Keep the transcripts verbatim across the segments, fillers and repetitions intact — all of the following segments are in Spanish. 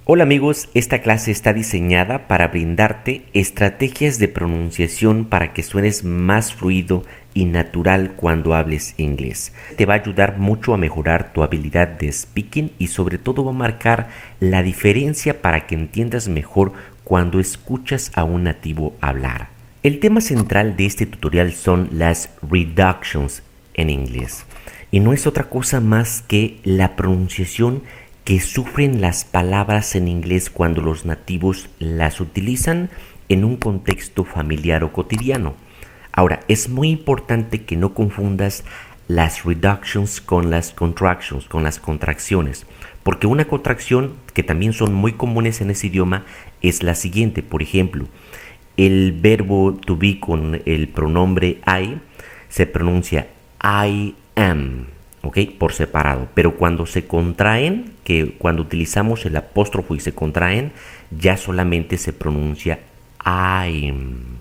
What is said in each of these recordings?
Hola amigos, esta clase está diseñada para brindarte estrategias de pronunciación para que suenes más fluido y natural cuando hables inglés. Te va a ayudar mucho a mejorar tu habilidad de speaking y sobre todo va a marcar la diferencia para que entiendas mejor cuando escuchas a un nativo hablar. El tema central de este tutorial son las reductions en inglés y no es otra cosa más que la pronunciación que sufren las palabras en inglés cuando los nativos las utilizan en un contexto familiar o cotidiano. Ahora, es muy importante que no confundas las reductions con las contractions, con las contracciones, porque una contracción que también son muy comunes en ese idioma es la siguiente. Por ejemplo, el verbo to be con el pronombre I se pronuncia I am. ¿Ok? Por separado, pero cuando se contraen, que cuando utilizamos el apóstrofo y se contraen, ya solamente se pronuncia I'm,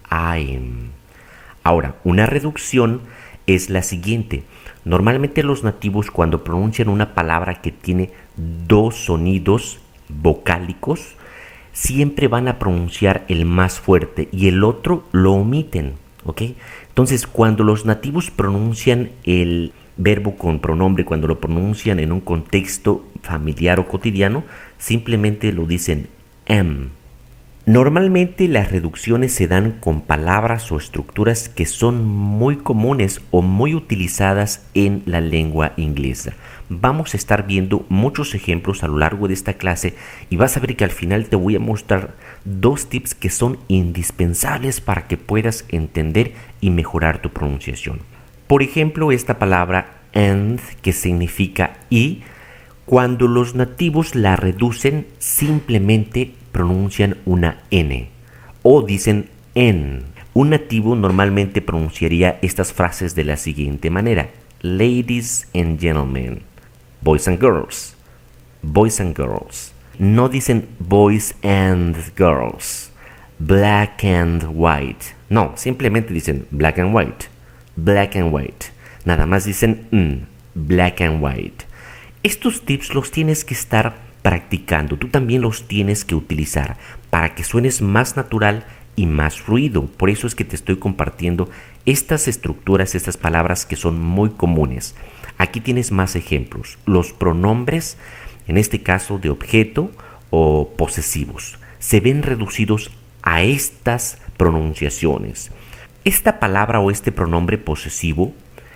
I'm. Ahora, una reducción es la siguiente. Normalmente los nativos cuando pronuncian una palabra que tiene dos sonidos vocálicos, siempre van a pronunciar el más fuerte y el otro lo omiten, ¿ok? Entonces, cuando los nativos pronuncian el verbo con pronombre, cuando lo pronuncian en un contexto familiar o cotidiano, simplemente lo dicen am. Normalmente las reducciones se dan con palabras o estructuras que son muy comunes o muy utilizadas en la lengua inglesa. Vamos a estar viendo muchos ejemplos a lo largo de esta clase y vas a ver que al final te voy a mostrar dos tips que son indispensables para que puedas entender y mejorar tu pronunciación. Por ejemplo, esta palabra and, que significa y, cuando los nativos la reducen, simplemente pronuncian una N o dicen en. Un nativo normalmente pronunciaría estas frases de la siguiente manera: ladies and gentlemen, boys and girls, boys and girls. No dicen boys and girls, black and white. No, simplemente dicen black and white. Black and white. Nada más dicen mm, black and white. Estos tips los tienes que estar practicando. Tú también los tienes que utilizar para que suenes más natural y más fluido. Por eso es que te estoy compartiendo estas estructuras, estas palabras que son muy comunes. Aquí tienes más ejemplos. Los pronombres, en este caso de objeto o posesivos, se ven reducidos a estas pronunciaciones. Esta palabra o este pronombre posesivo,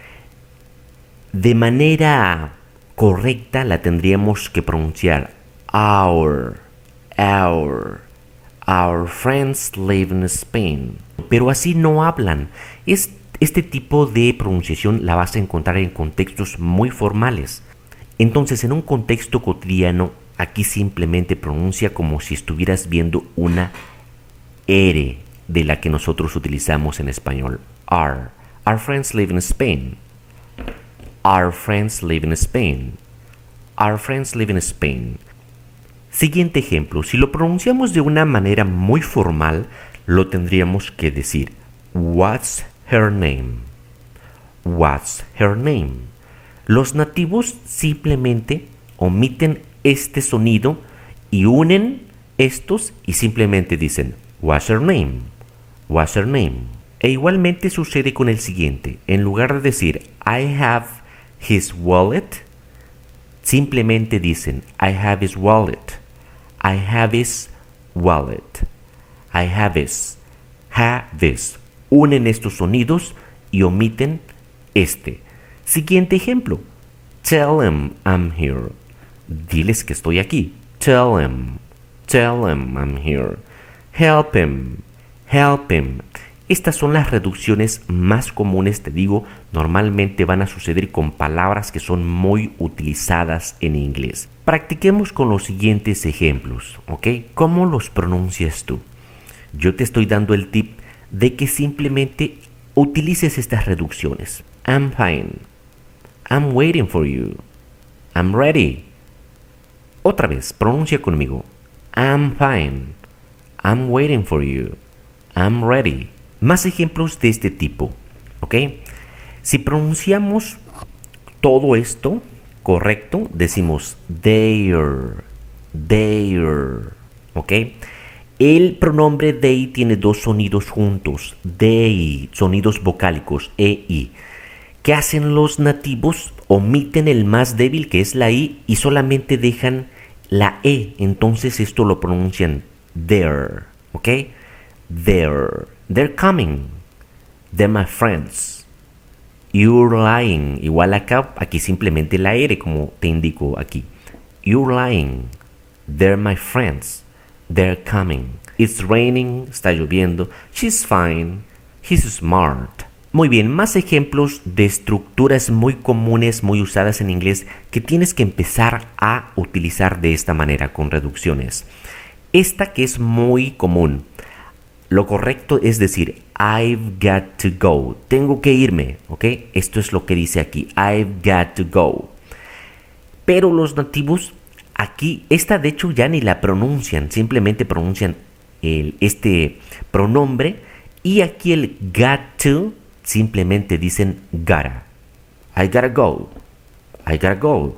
de manera correcta la tendríamos que pronunciar our, our, our friends live in Spain. Pero así no hablan. Es, este tipo de pronunciación la vas a encontrar en contextos muy formales. Entonces, en un contexto cotidiano, aquí simplemente pronuncia como si estuvieras viendo una R de la que nosotros utilizamos en español. Our. Our friends live in Spain. Our friends live in Spain. Our friends live in Spain. Siguiente ejemplo. Si lo pronunciamos de una manera muy formal, lo tendríamos que decir What's her name? What's her name? Los nativos simplemente omiten este sonido y unen estos y simplemente dicen What's her name? What's her name? E igualmente sucede con el siguiente. En lugar de decir I have his wallet, simplemente dicen I have his wallet. I have his wallet. I have his. Have his. Unen estos sonidos y omiten este. Siguiente ejemplo. Tell him I'm here. Diles que estoy aquí. Tell him. Tell him I'm here. Help him. Help him. Estas son las reducciones más comunes, te digo, normalmente van a suceder con palabras que son muy utilizadas en inglés. Practiquemos con los siguientes ejemplos, ¿ok? ¿Cómo los pronuncias tú? Yo te estoy dando el tip de que simplemente utilices estas reducciones. I'm fine. I'm waiting for you. I'm ready. Otra vez, pronuncia conmigo. I'm fine. I'm waiting for you. I'm ready. Más ejemplos de este tipo, ¿ok? Si pronunciamos todo esto correcto, decimos there, There. ¿Ok? El pronombre they tiene dos sonidos juntos. They, sonidos vocálicos, E, I. ¿Qué hacen los nativos? Omiten el más débil, que es la I, y solamente dejan la E. Entonces esto lo pronuncian there. ¿Ok? There. They're coming. They're my friends. You're lying. Igual acá, aquí simplemente la R, como te indico aquí. You're lying. They're my friends. They're coming. It's raining. Está lloviendo. She's fine. He's smart. Muy bien, más ejemplos de estructuras muy comunes, muy usadas en inglés, que tienes que empezar a utilizar de esta manera, con reducciones. Esta que es muy común. Lo correcto es decir, I've got to go. Tengo que irme, ¿ok? Esto es lo que dice aquí, I've got to go. Pero los nativos, aquí, esta de hecho ya ni la pronuncian, simplemente pronuncian el, este pronombre, y aquí el got to, simplemente dicen gotta. I gotta go. I gotta go.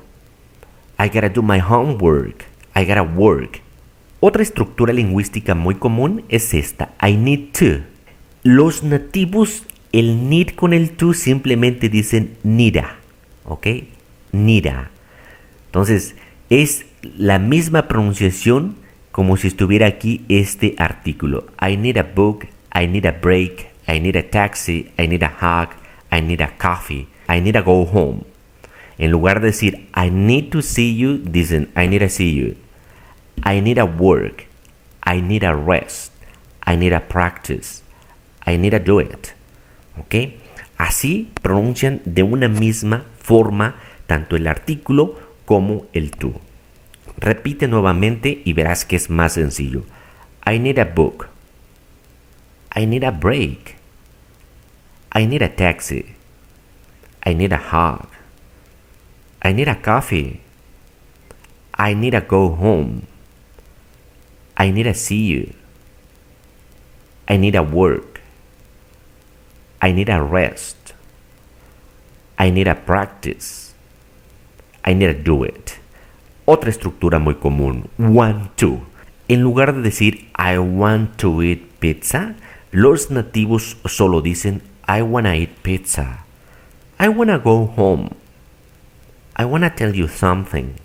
I gotta do my homework. I gotta work. Otra estructura lingüística muy común es esta. I need to. Los nativos, el need con el to simplemente dicen nida. ¿Ok? Nida. Entonces, es la misma pronunciación como si estuviera aquí este artículo. I need a book. I need a break. I need a taxi, I need a hug, I need a coffee, I need to go home. En lugar de decir I need to see you, dicen I need to see you. I need a work, I need a rest, I need a practice, I need to do it. ¿Ok? Así pronuncian de una misma forma tanto el artículo como el to. Repite nuevamente y verás que es más sencillo. I need a book. I need a break. I need a taxi. I need a hug. I need a coffee. I need to go home. I need to see you. I need a work. I need a rest. I need a practice. I need to do it. Otra estructura muy común. Want to. En lugar de decir I want to eat pizza, los nativos solo dicen I wanna eat pizza. I wanna go home. I wanna tell you something.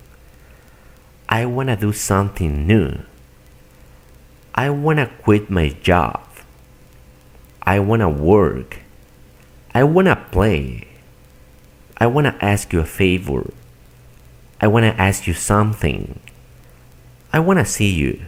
I wanna do something new. I wanna quit my job. I wanna work. I wanna play. I wanna ask you a favor. I wanna ask you something. I wanna see you.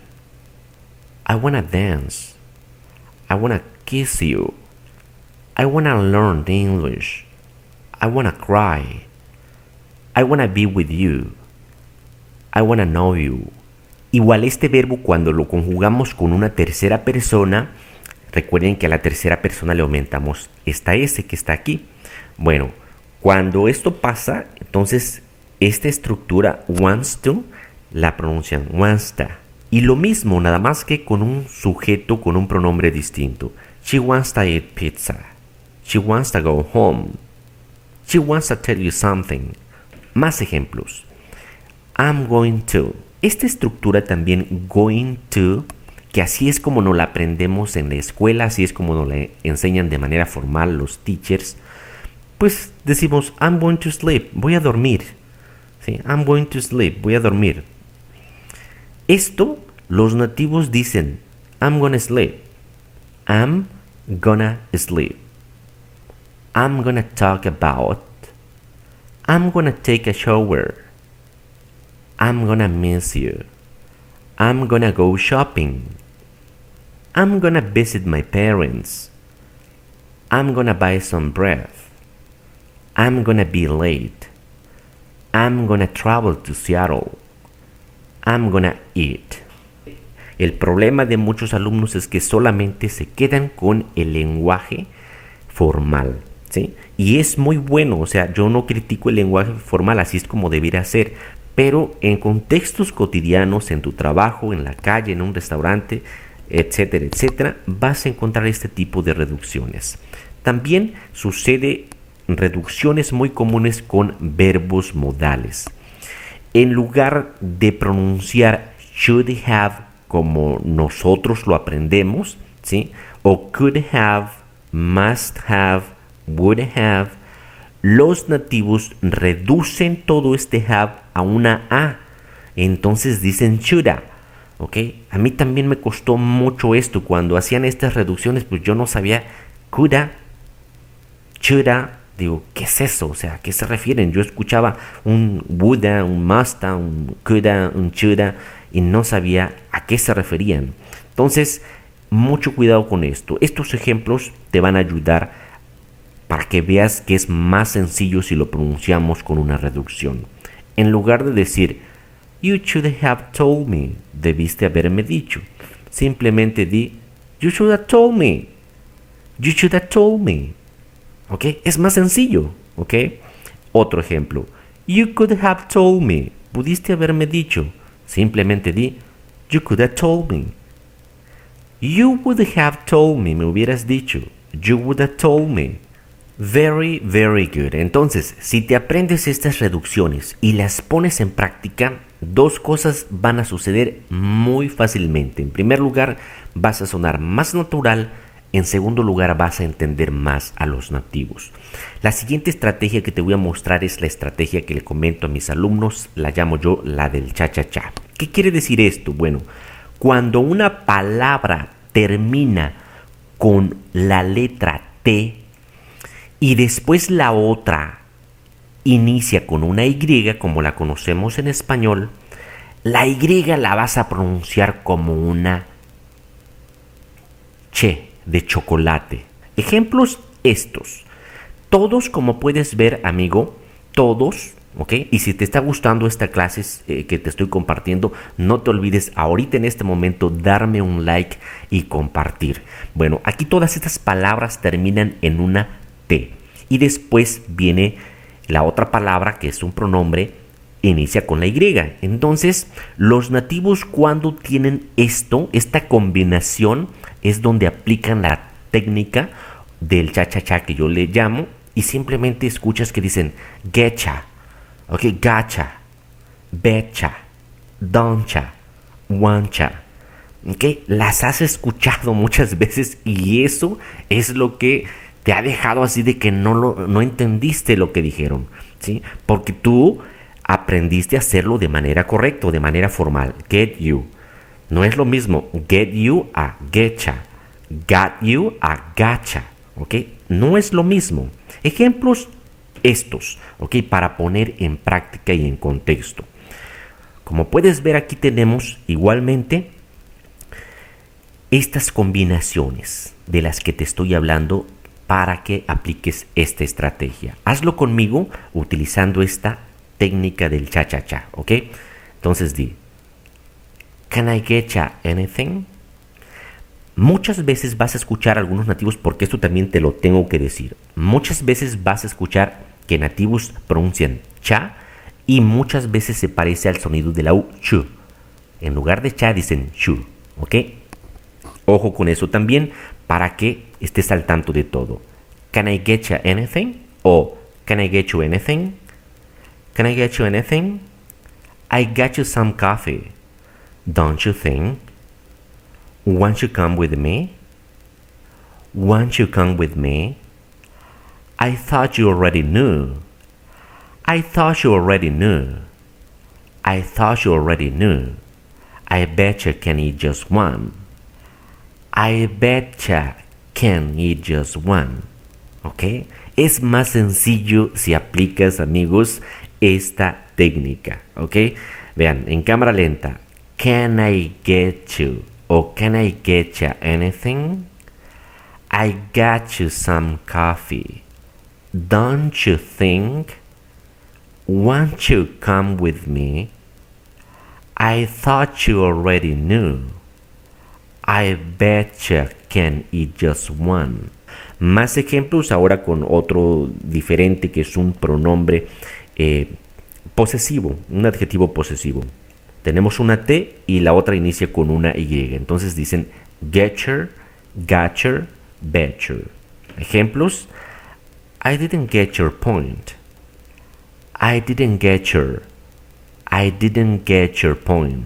I wanna dance. I wanna kiss you. I wanna learn English. I wanna cry. I wanna be with you. I wanna know you. Igual este verbo cuando lo conjugamos con una tercera persona, recuerden que a la tercera persona le aumentamos esta S que está aquí. Bueno, cuando esto pasa, entonces esta estructura wants to la pronuncian wants to. Y lo mismo, nada más que con un sujeto con un pronombre distinto. She wants to eat pizza. She wants to go home. She wants to tell you something. Más ejemplos. I'm going to. Esta estructura también going to, que así es como nos la aprendemos en la escuela, así es como nos la enseñan de manera formal los teachers. Pues decimos I'm going to sleep. Voy a dormir. ¿Sí? I'm going to sleep. Voy a dormir. Esto los nativos dicen I'm gonna sleep. I'm gonna sleep. I'm gonna talk about. I'm gonna take a shower. I'm gonna miss you. I'm gonna go shopping. I'm gonna visit my parents. I'm gonna buy some bread. I'm gonna be late. I'm gonna travel to Seattle. I'm gonna eat. El problema de muchos alumnos es que solamente se quedan con el lenguaje formal, ¿sí? Y es muy bueno, o sea, yo no critico el lenguaje formal, así es como debiera ser, pero en contextos cotidianos, en tu trabajo, en la calle, en un restaurante, etcétera, etcétera, vas a encontrar este tipo de reducciones. También sucede reducciones muy comunes con verbos modales. En lugar de pronunciar should have como nosotros lo aprendemos, ¿sí? O could have, must have, would have. Los nativos reducen todo este have a una A. Entonces dicen shoulda. ¿Ok? A mí también me costó mucho esto. Cuando hacían estas reducciones, pues yo no sabía coulda, shoulda. Digo, ¿qué es eso? O sea, ¿a qué se refieren? Yo escuchaba un woulda, un musta, un coulda, un shoulda y no sabía a qué se referían. Entonces, mucho cuidado con esto. Estos ejemplos te van a ayudar para que veas que es más sencillo si lo pronunciamos con una reducción. En lugar de decir, you should have told me, debiste haberme dicho. Simplemente di, you should have told me. You should have told me. ¿Ok? Es más sencillo. ¿Ok? Otro ejemplo. You could have told me. Pudiste haberme dicho. Simplemente di, you could have told me. You would have told me. Me hubieras dicho. You would have told me. Very, very good. Entonces, si te aprendes estas reducciones y las pones en práctica, dos cosas van a suceder muy fácilmente. En primer lugar, vas a sonar más natural. En segundo lugar, vas a entender más a los nativos. La siguiente estrategia que te voy a mostrar es la estrategia que le comento a mis alumnos. La llamo yo la del cha-cha-cha. ¿Qué quiere decir esto? Bueno, cuando una palabra termina con la letra T y después la otra inicia con una Y, como la conocemos en español, la Y la vas a pronunciar como una che de chocolate. Ejemplos estos. Todos, como puedes ver, amigo, todos, ¿ok? Y si te está gustando esta clase eh, que te estoy compartiendo, no te olvides ahorita en este momento darme un like y compartir. Bueno, aquí todas estas palabras terminan en una T. Y después viene la otra palabra que es un pronombre, inicia con la Y. Entonces, los nativos cuando tienen esto, esta combinación, es donde aplican la técnica del cha-cha-cha que yo le llamo, y simplemente escuchas que dicen getcha, ok, gacha, becha, doncha, wancha, ok, las has escuchado muchas veces y eso es lo que te ha dejado así de que no, lo, no entendiste lo que dijeron, ¿sí? Porque tú aprendiste a hacerlo de manera correcta, de manera formal, get you. No es lo mismo get you a getcha, got you a gacha, ¿ok? No es lo mismo. Ejemplos estos, ¿ok? Para poner en práctica y en contexto. Como puedes ver, aquí tenemos igualmente estas combinaciones de las que te estoy hablando para que apliques esta estrategia. Hazlo conmigo utilizando esta técnica del cha-cha-cha, ¿ok? Entonces di, can I get ya anything? Muchas veces vas a escuchar a algunos nativos, porque esto también te lo tengo que decir. Muchas veces vas a escuchar que nativos pronuncian cha y muchas veces se parece al sonido de la U, chu. En lugar de cha dicen chu, ¿ok? Ojo con eso también para que estés al tanto de todo. Can I get you anything? O can I get you anything? Can I get you anything? I got you some coffee. Don't you think? Won't you come with me? Won't you come with me? I thought you already knew. I thought you already knew. I thought you already knew. I bet you can eat just one. I bet you can eat just one. ¿Ok? Es más sencillo si aplicas, amigos, esta técnica. ¿Ok? Vean, en cámara lenta. Can I get you? O can I get you anything? I got you some coffee. Don't you think? Won't you come with me? I thought you already knew. I bet you can eat just one. Más ejemplos ahora con otro diferente que es un pronombre eh, posesivo, un adjetivo posesivo. Tenemos una T y la otra inicia con una Y. Entonces dicen getcher, gotcher, betcher. Ejemplos. I didn't get your point. I didn't get your. I didn't get your point.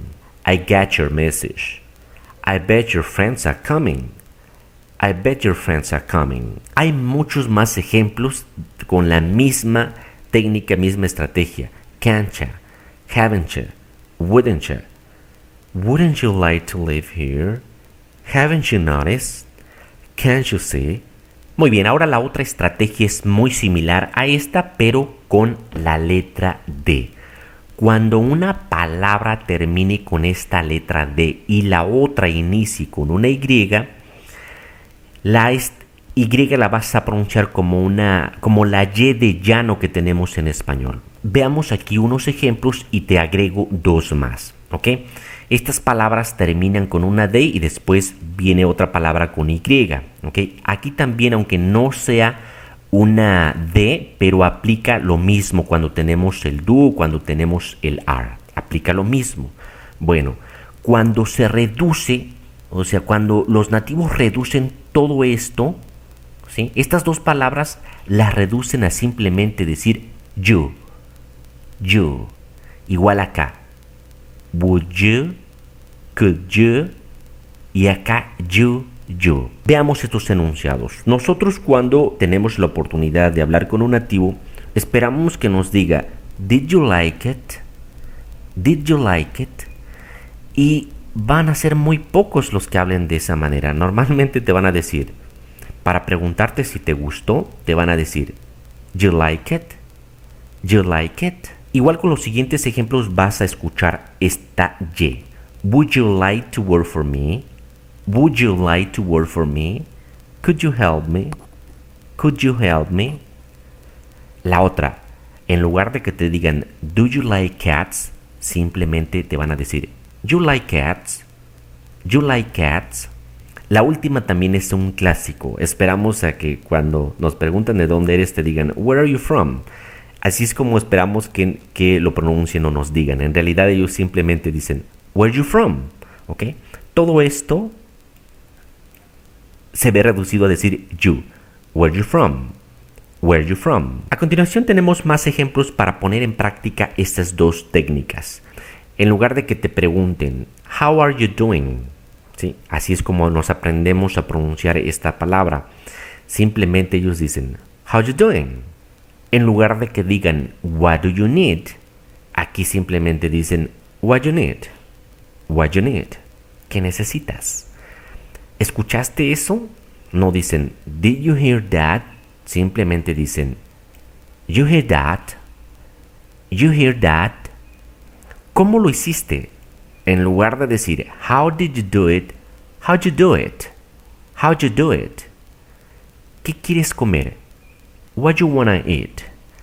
I got your message. I bet your friends are coming. I bet your friends are coming. Hay muchos más ejemplos con la misma técnica, misma estrategia. Can't ya, haven't ya, wouldn't ya. Wouldn't you like to live here? Haven't you noticed? Can't you see? Muy bien, ahora la otra estrategia es muy similar a esta, pero con la letra D. Cuando una palabra termine con esta letra D y la otra inicie con una Y, la Y la vas a pronunciar como, una, como la Y de llano que tenemos en español. Veamos aquí unos ejemplos y te agrego dos más, ¿ok? Estas palabras terminan con una D y después viene otra palabra con Y, ¿ok? Aquí también, aunque no sea una D, pero aplica lo mismo cuando tenemos el do, cuando tenemos el are. Aplica lo mismo. Bueno, cuando se reduce, o sea, cuando los nativos reducen todo esto, ¿sí? Estas dos palabras las reducen a simplemente decir you, you, igual acá. Would you, could you, y acá you, you. Veamos estos enunciados. Nosotros cuando tenemos la oportunidad de hablar con un nativo, esperamos que nos diga, did you like it? Did you like it? Y van a ser muy pocos los que hablen de esa manera. Normalmente te van a decir, para preguntarte si te gustó, te van a decir, you like it? You like it? Igual con los siguientes ejemplos vas a escuchar esta Y. Would you like to work for me? Would you like to work for me? Could you help me? Could you help me? La otra, en lugar de que te digan, do you like cats? Simplemente te van a decir, you like cats? You like cats? La última también es un clásico. Esperamos a que cuando nos preguntan de dónde eres te digan, where are you from? Así es como esperamos que, que lo pronuncien o nos digan. En realidad ellos simplemente dicen, where are you from? ¿Ok? Todo esto se ve reducido a decir you. Where are you from? Where are you from? A continuación tenemos más ejemplos para poner en práctica estas dos técnicas. En lugar de que te pregunten, how are you doing? ¿Sí? Así es como nos aprendemos a pronunciar esta palabra. Simplemente ellos dicen, how are you doing? En lugar de que digan, what do you need? Aquí simplemente dicen, what you need? What you need? ¿Qué necesitas? ¿Escuchaste eso? No dicen, did you hear that? Simplemente dicen, you hear that? You hear that? ¿Cómo lo hiciste? En lugar de decir, how did you do it? How'd you do it? How'd you do it? ¿Qué quieres comer? What you wanna eat?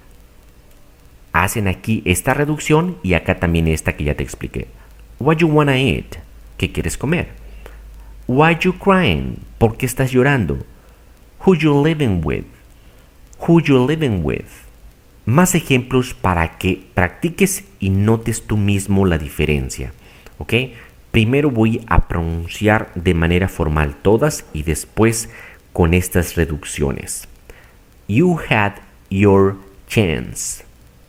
Hacen aquí esta reducción y acá también esta que ya te expliqué. What you wanna eat? ¿Qué quieres comer? Why you crying? ¿Por qué estás llorando? Who you living with? Who you living with? Más ejemplos para que practiques y notes tú mismo la diferencia. ¿Ok? Primero voy a pronunciar de manera formal todas y después con estas reducciones. You had your chance.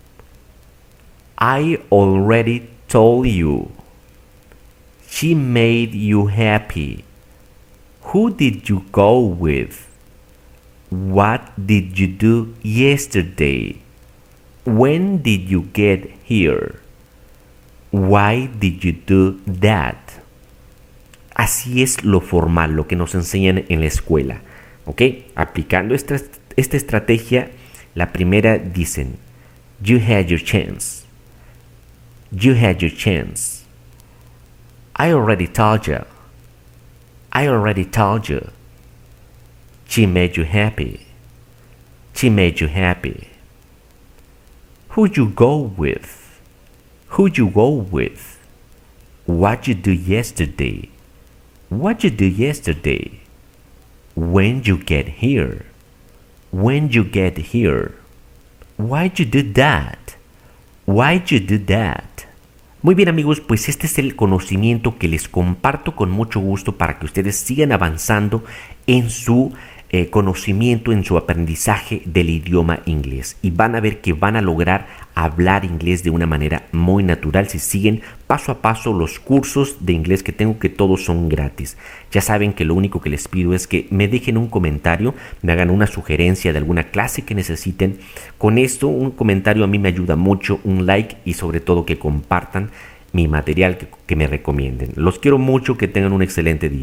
I already told you. She made you happy. Who did you go with? What did you do yesterday? When did you get here? Why did you do that? Así es lo formal, lo que nos enseñan en la escuela. ¿Ok? Aplicando esta, esta estrategia, la primera dicen, you had your chance. You had your chance. I already told you. I already told you. She made you happy. She made you happy. Who'd you go with? Who'd you go with? What you do yesterday? What you do yesterday? When you get here? When you get here? Why'd you do that? Why'd you do that? Muy bien amigos, pues este es el conocimiento que les comparto con mucho gusto para que ustedes sigan avanzando en su eh, conocimiento en su aprendizaje del idioma inglés, y van a ver que van a lograr hablar inglés de una manera muy natural si siguen paso a paso los cursos de inglés que tengo, que todos son gratis. Ya saben que lo único que les pido es que me dejen un comentario, me hagan una sugerencia de alguna clase que necesiten. Con esto, un comentario a mí me ayuda mucho, un like, y sobre todo que compartan mi material, que, que me recomienden. Los quiero mucho, que tengan un excelente día.